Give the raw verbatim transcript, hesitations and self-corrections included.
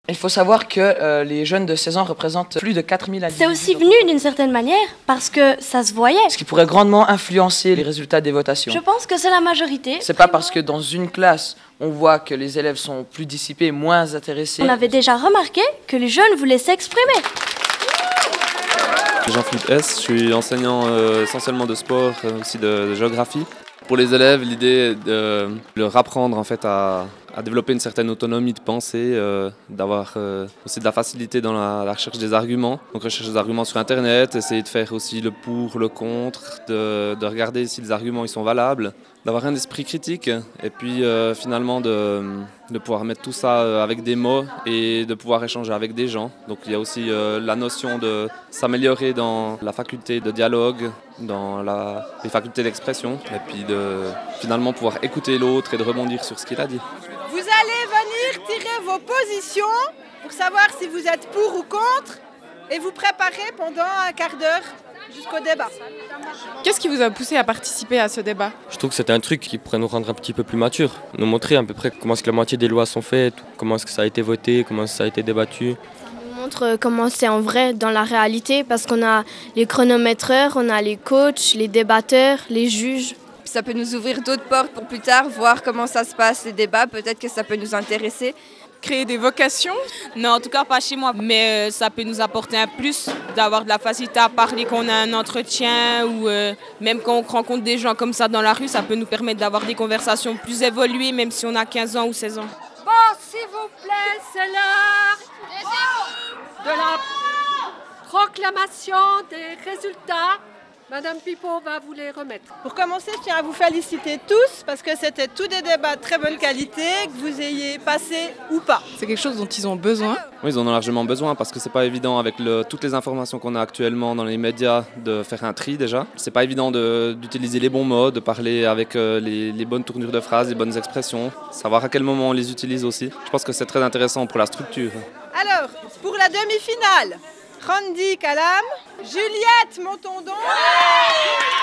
Il faut savoir que euh, les jeunes de seize ans représentent plus de quatre mille individus. C'est aussi venu d'une certaine manière parce que ça se voyait. Ce qui pourrait grandement influencer les résultats des votations. Je pense que c'est la majorité. C'est pas parce que dans une classe, on voit que les élèves sont plus dissipés, moins intéressés. On avait déjà remarqué que les jeunes voulaient s'exprimer. Jean-Philippe S, je suis enseignant euh, essentiellement de sport, euh, aussi de, de géographie. Pour les élèves, l'idée est de leur apprendre en fait à, à développer une certaine autonomie de pensée, euh, d'avoir euh, aussi de la facilité dans la, la recherche des arguments. Donc rechercher des arguments sur Internet, essayer de faire aussi le pour, le contre, de, de regarder si les arguments ils sont valables, d'avoir un esprit critique et puis euh, finalement de, de pouvoir mettre tout ça avec des mots et de pouvoir échanger avec des gens. Donc il y a aussi euh, la notion de s'améliorer dans la faculté de dialogue, dans la, les facultés d'expression et puis de finalement pouvoir écouter l'autre et de rebondir sur ce qu'il a dit. Vous allez venir tirer vos positions pour savoir si vous êtes pour ou contre et vous préparer pendant un quart d'heure jusqu'au débat. Qu'est-ce qui vous a poussé à participer à ce débat? Je trouve que c'était un truc qui pourrait nous rendre un petit peu plus matures, nous montrer à peu près comment est-ce que la moitié des lois sont faites, comment est-ce que ça a été voté, comment ça a été débattu. Montre comment c'est en vrai dans la réalité parce qu'on a les chronométreurs, on a les coachs, les débatteurs, les juges. Ça peut nous ouvrir d'autres portes pour plus tard, voir comment ça se passe, les débats, peut-être que ça peut nous intéresser. Créer des vocations? Non, en tout cas pas chez moi, mais euh, ça peut nous apporter un plus d'avoir de la facilité à parler quand on a un entretien ou euh, même quand on rencontre des gens comme ça dans la rue, ça peut nous permettre d'avoir des conversations plus évoluées même si on a quinze ans ou seize ans. Bon, s'il vous plaît, c'est l'heure de la proclamation des résultats. Madame Pipo va vous les remettre. Pour commencer, je tiens à vous féliciter tous parce que c'était tous des débats de très bonne qualité, que vous ayez passé ou pas. C'est quelque chose dont ils ont besoin. Oui, ils en ont largement besoin parce que c'est pas évident avec le, toutes les informations qu'on a actuellement dans les médias de faire un tri déjà. C'est pas évident de, d'utiliser les bons mots, de parler avec euh, les, les bonnes tournures de phrases, les bonnes expressions, savoir à quel moment on les utilise aussi. Je pense que c'est très intéressant pour la structure. Alors, pour la demi-finale, Randy Calam, Juliette Montondon. Ouais